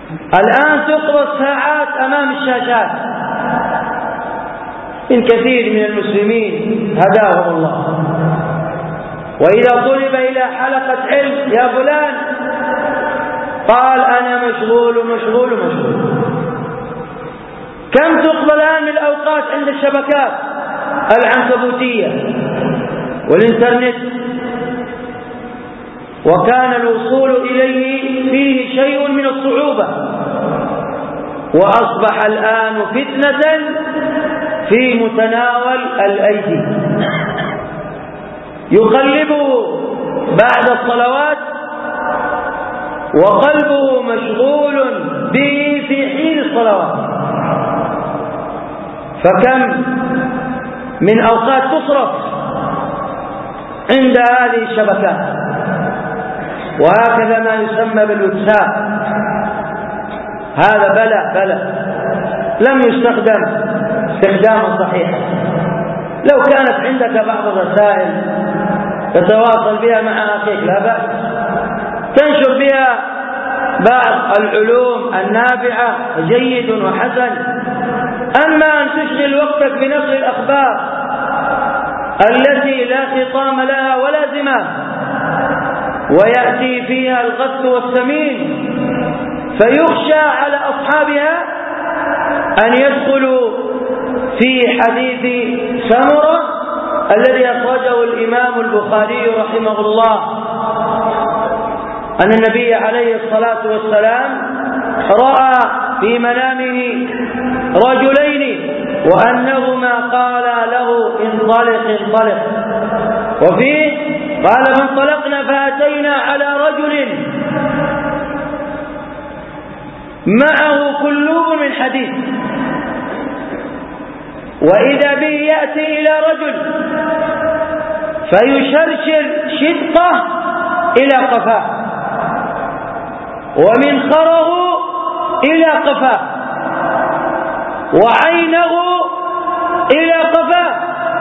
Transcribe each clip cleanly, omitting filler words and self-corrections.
الآن تقضى الساعات أمام الشاشات من كثير من المسلمين هداهم الله. وإذا طلب إلى حلقة علم يا فلان قال أنا مشغول ومشغول ومشغول. كم تقضى الآن من الأوقات عند الشبكات العنكبوتية والإنترنت، وكان الوصول إليه فيه شيء من الصعوبة، وأصبح الآن فتنة في متناول الأيدي، يقلبه بعد الصلوات وقلبه مشغول به في حين الصلوات. فكم من أوقات تصرف عند هذه الشبكات. وهكذا ما يسمى بالواتساب، هذا بلى لم يستخدم استخداما صحيحا. لو كانت عندك بعض الرسائل تتواصل بها مع أخيك لا بأس، تنشر بها بعض العلوم النافعة جيد وحسن. أما أن تشغل وقتك بنشر الأخبار التي لا خطام لها ولا زمام، ويأتي فيها الغث والسمين، فيخشى على أصحابها أن يدخلوا في حديث سمرة الذي أخرجه الإمام البخاري رحمه الله أن النبي عليه الصلاة والسلام رأى في منامه رجلين وأنهما قالا له انطلق، وفيه قال فانطلقنا فأتينا على رجل معه كلوب من حديد، وإذا به يأتي إلى رجل فيشرشر شدقه إلى قفاه ومنخره إلى قفاه وعينه إلى قفاه،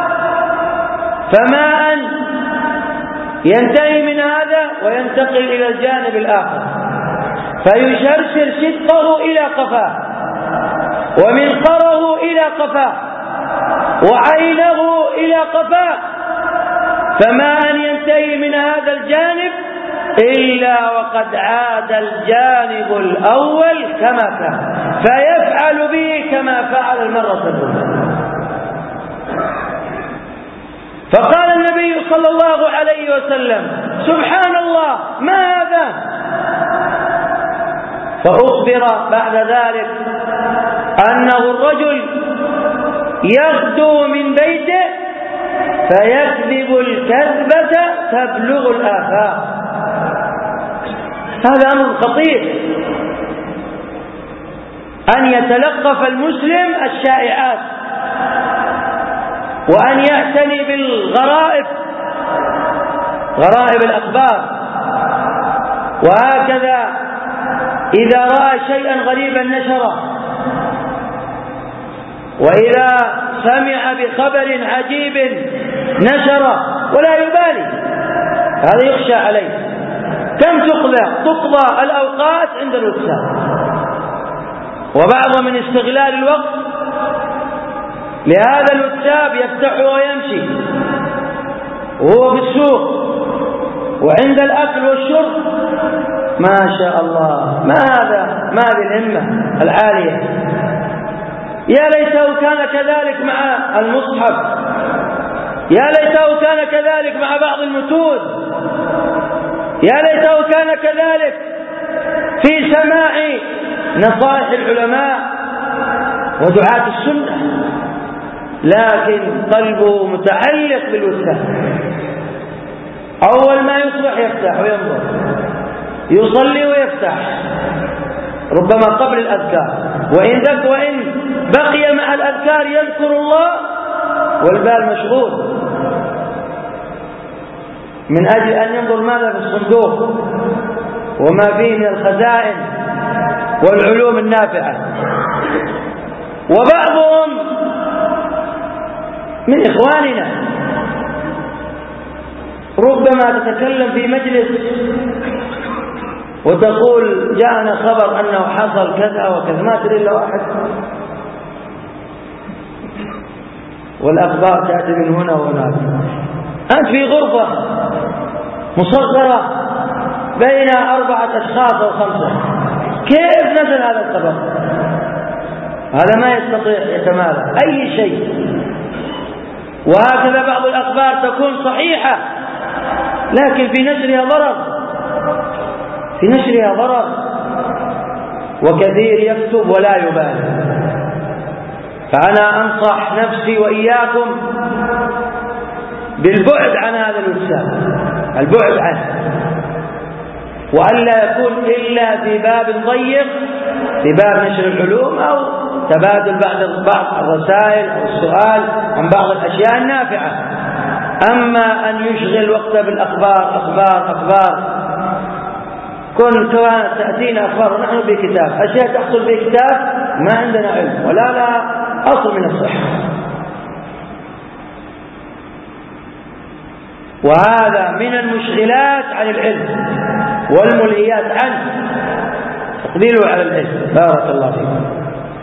فما أن ينتهي من هذا وينتقل إلى الجانب الآخر، فيشرشر شدقه إلى قفاه ومنخره إلى قفاه وعينه إلى قفاه، فما أن ينتهي من هذا الجانب إلا وقد عاد الجانب الأول كما كان، فيفعل به كما فعل المرة الأولى. فقال النبي صلى الله عليه وسلم سبحان الله ما هذا؟ فأخبر بعد ذلك أنه الرجل يغدو من بيته فيكذب الكذبة تبلغ الآفاق. هذا أمر خطير، أن يتلقف المسلم الشائعات وأن يعتني بالغرائب، غرائب الأخبار. وهكذا إذا رأى شيئا غريبا نشره، وإذا سمع بخبر عجيب نشره ولا يبالي، هذا يخشى عليه. كم تقضى الأوقات عند الواتساب، وبعض من استغلال الوقت لهذا الواتساب يفتحه ويمشي وهو في السوق وعند الأكل والشرب، ما شاء الله، ما هذه الهمة العالية. يا ليته كان كذلك مع المصحف، يا ليته كان كذلك مع بعض المتون، يا ليته كان كذلك في سماع نصائح العلماء ودعاة السنة، لكن قلبه متعلق بالوسائل. أول ما يصبح يفتح وينظر، يصلي ويفتح، ربما قبل الأذكار، وإن بقي مع الأذكار يذكر الله والبال مشغول من أجل أن ينظر ماذا في الصندوق وما فيه من الخزائن والعلوم النافعة. وبعضهم من إخواننا ربما تتكلم في مجلس وتقول جاءنا خبر أنه حصل كذا وكذا، ما تدري إلا واحد، والأخبار تأتي من هنا وهناك. أنت في غرفة مصغرة بين 4 أشخاص أو 5، كيف نزل هذا الخبر؟ هذا ما يستطيع يتمالك أي شيء. وهكذا بعض الأخبار تكون صحيحة لكن في نشرها ضرر، وكثير يكتب ولا يبالي. فأنا أنصح نفسي وإياكم بالبعد عن هذا الوسام، البعد عنه، وألا يكون إلا في باب ضيق، في باب نشر العلوم أو تبادل بعض الرسائل أو السؤال عن بعض الأشياء النافعة. أما أن يشغل وقته بالأخبار، أخبار كنت تأتينا أخبار ونحن بكتاب، أشياء تحصل بكتاب ما عندنا علم ولا لا أصل من الصحة. وهذا من المشغلات عن العلم والملهيات عنه، تقبيله على العلم. بارك الله فيكم.